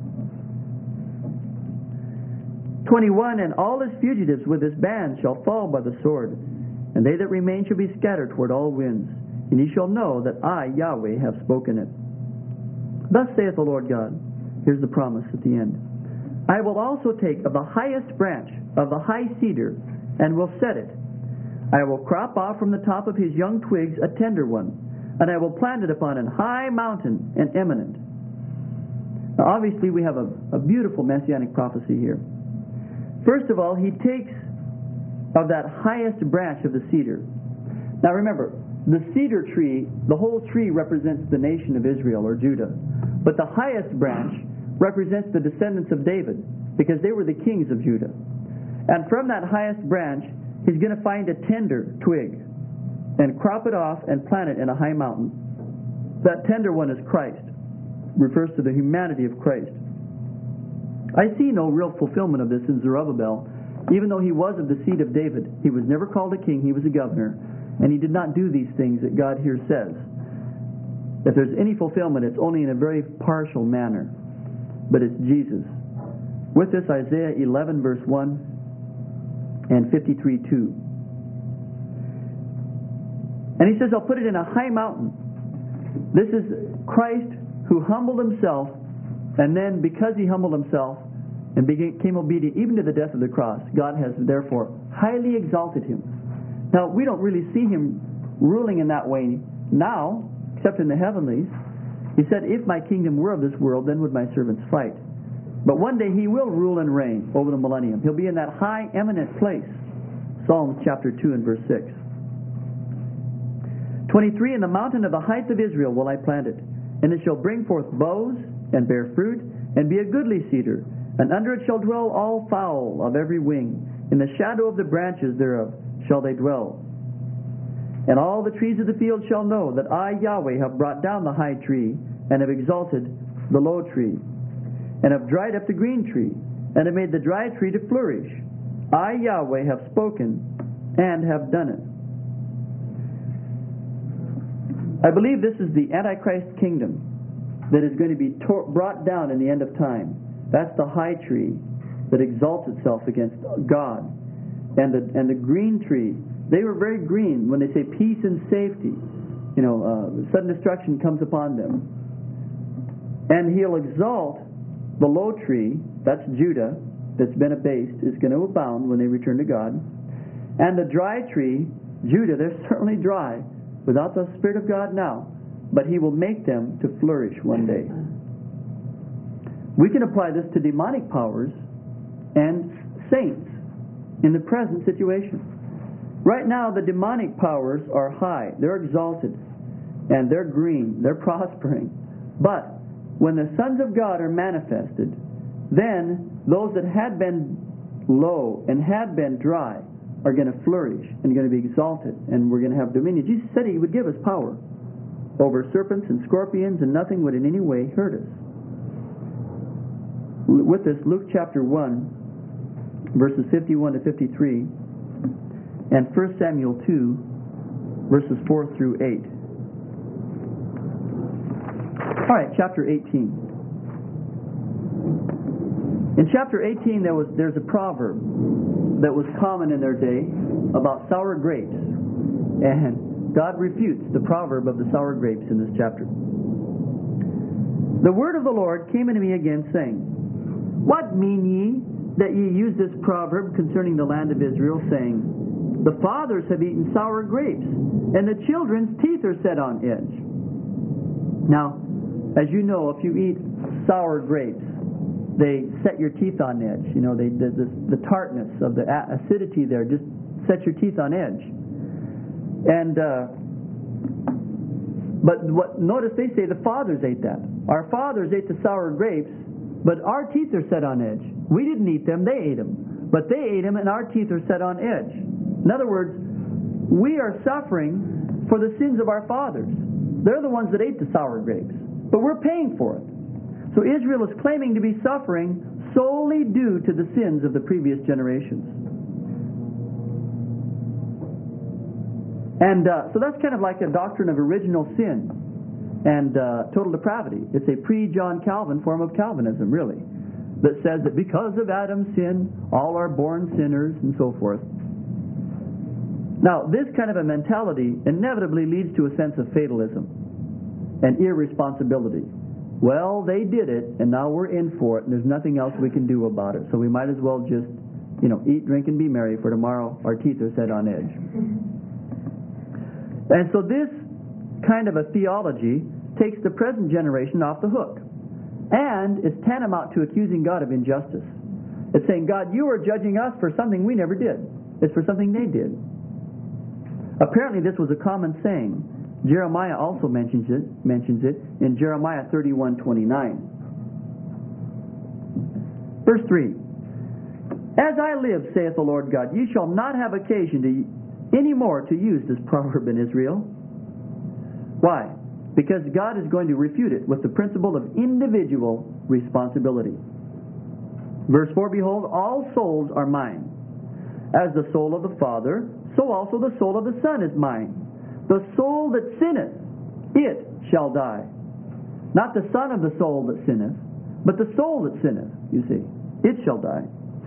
twenty-one, And all his fugitives with his band shall fall by the sword, and they that remain shall be scattered toward all winds, and ye shall know that I, Yahweh, have spoken it. Thus saith the Lord God. Here's the promise at the end. I will also take of the highest branch of the high cedar, and will set it. I will crop off from the top of his young twigs a tender one, and I will plant it upon an high mountain and eminent. Now obviously we have a, a beautiful messianic prophecy here. First of all, he takes of that highest branch of the cedar. Now remember, the cedar tree, the whole tree represents the nation of Israel or Judah. But the highest branch represents the descendants of David, because they were the kings of Judah. And from that highest branch, he's going to find a tender twig and crop it off and plant it in a high mountain. That tender one is Christ. Refers to the humanity of Christ. I see no real fulfillment of this in Zerubbabel. Even though he was of the seed of David, he was never called a king, he was a governor, and he did not do these things that God here says. If there's any fulfillment, it's only in a very partial manner. But it's Jesus. With this, Isaiah eleven, verse one, and fifty-three, two. And he says, I'll put it in a high mountain. This is Christ who humbled himself, and then because he humbled himself and became obedient even to the death of the cross, God has therefore highly exalted him. Now, we don't really see him ruling in that way now, except in the heavenlies. He said, if my kingdom were of this world, then would my servants fight. But one day he will rule and reign over the millennium. He'll be in that high, eminent place. Psalms chapter two and verse six. twenty-three, In the mountain of the height of Israel will I plant it, and it shall bring forth boughs, and bear fruit, and be a goodly cedar, and under it shall dwell all fowl of every wing. In the shadow of the branches thereof shall they dwell. And all the trees of the field shall know that I, Yahweh, have brought down the high tree, and have exalted the low tree, and have dried up the green tree, and have made the dry tree to flourish. I, Yahweh, have spoken, and have done it. I believe this is the Antichrist kingdom that is going to be tor- brought down in the end of time. That's the high tree that exalts itself against God. And the, and the green tree, they were very green when they say peace and safety. You know, uh, sudden destruction comes upon them. And he'll exalt the low tree, that's Judah, that's been abased, is going to abound when they return to God. And the dry tree, Judah, they're certainly dry, without the Spirit of God now, but he will make them to flourish one day. We can apply this to demonic powers and saints in the present situation. Right now, the demonic powers are high, they're exalted, and they're green, they're prospering. But when the sons of God are manifested, then those that had been low and had been dry are going to flourish and going to be exalted, and we're going to have dominion. Jesus said He would give us power over serpents and scorpions, and nothing would in any way hurt us. With this, Luke chapter one, verses fifty-one to fifty-three, and First Samuel two, verses four through eight. All right, chapter eighteen. In chapter eighteen, there was there's a proverb that was common in their day about sour grapes, and God refutes the proverb of the sour grapes in this chapter. The word of the Lord came unto me again, saying, What mean ye that ye use this proverb concerning the land of Israel, saying, The fathers have eaten sour grapes, and the children's teeth are set on edge? Now, as you know, if you eat sour grapes, they set your teeth on edge. You know, they, the, the, the tartness of the acidity there just sets your teeth on edge. And uh, but what? Notice they say the fathers ate that. Our fathers ate the sour grapes, but our teeth are set on edge. We didn't eat them; they ate them. But they ate them, and our teeth are set on edge. In other words, we are suffering for the sins of our fathers. They're the ones that ate the sour grapes, but we're paying for it. So Israel is claiming to be suffering solely due to the sins of the previous generations. And uh, so that's kind of like a doctrine of original sin and uh, total depravity. It's a pre-John Calvin form of Calvinism, really, that says that because of Adam's sin, all are born sinners and so forth. Now, this kind of a mentality inevitably leads to a sense of fatalism and irresponsibility. Well, they did it, and now we're in for it, and there's nothing else we can do about it. So we might as well just, you know, eat, drink, and be merry, for tomorrow our teeth are set on edge. And so this kind of a theology takes the present generation off the hook. And it's tantamount to accusing God of injustice. It's saying, God, you are judging us for something we never did. It's for something they did. Apparently this was a common saying. Jeremiah also mentions it, mentions it in Jeremiah thirty-one twenty-nine. Verse three. As I live, saith the Lord God, ye shall not have occasion to any more to use this proverb in Israel. Why? Because God is going to refute it with the principle of individual responsibility. Verse four, Behold, all souls are mine. As the soul of the Father, so also the soul of the Son is mine. The soul that sinneth, it shall die. Not the son of the soul that sinneth, but the soul that sinneth, you see. It shall die.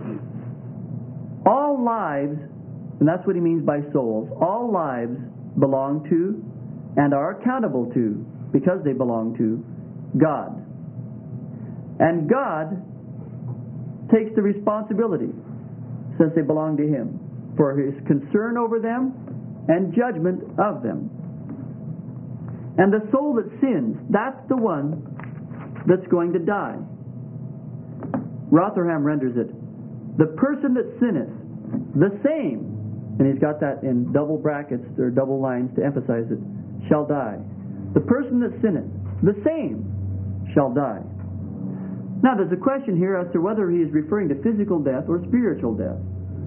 All lives, and that's what he means by souls, all lives belong to and are accountable to, because they belong to, God. And God takes the responsibility, since they belong to Him, for His concern over them and judgment of them. And the soul that sins, that's the one that's going to die. Rotherham renders it, the person that sinneth, the same, and he's got that in double brackets or double lines to emphasize it, shall die. The person that sinneth, the same, shall die. Now there's a question here as to whether he is referring to physical death or spiritual death.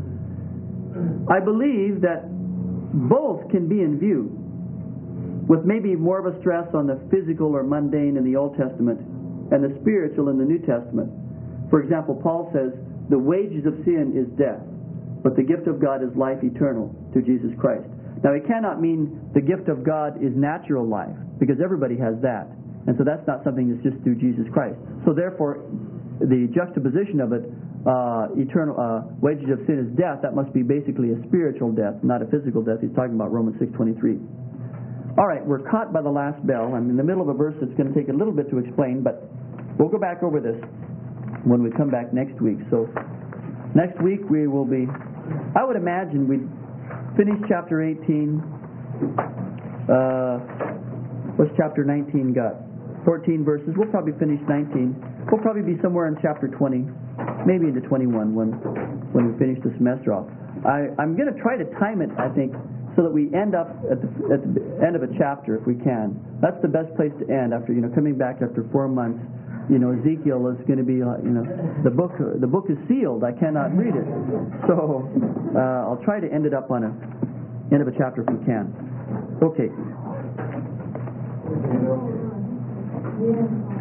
I believe that both can be in view, with maybe more of a stress on the physical or mundane in the Old Testament and the spiritual in the New Testament. For example, Paul says, the wages of sin is death, but the gift of God is life eternal through Jesus Christ. Now, it cannot mean the gift of God is natural life, because everybody has that. And so that's not something that's just through Jesus Christ. So therefore, the juxtaposition of it, uh, eternal uh, wages of sin is death, that must be basically a spiritual death, not a physical death. He's talking about Romans six twenty-three. All right, we're caught by the last bell. I'm in the middle of a verse that's going to take a little bit to explain, but we'll go back over this when we come back next week. So next week we will be, I would imagine we'd finish chapter eighteen. Uh, what's chapter nineteen got? fourteen verses. We'll probably finish nineteen. We'll probably be somewhere in chapter twenty, maybe into twenty-one when when we finish the semester off. I, I'm going to try to time it, I think, so that we end up at the, at the end of a chapter if we can. That's the best place to end after, you know, coming back after four months you know, Ezekiel is going to be, uh, you know, the book. The book is sealed. I cannot read it. So uh, I'll try to end it up on a end of a chapter if we can. Okay.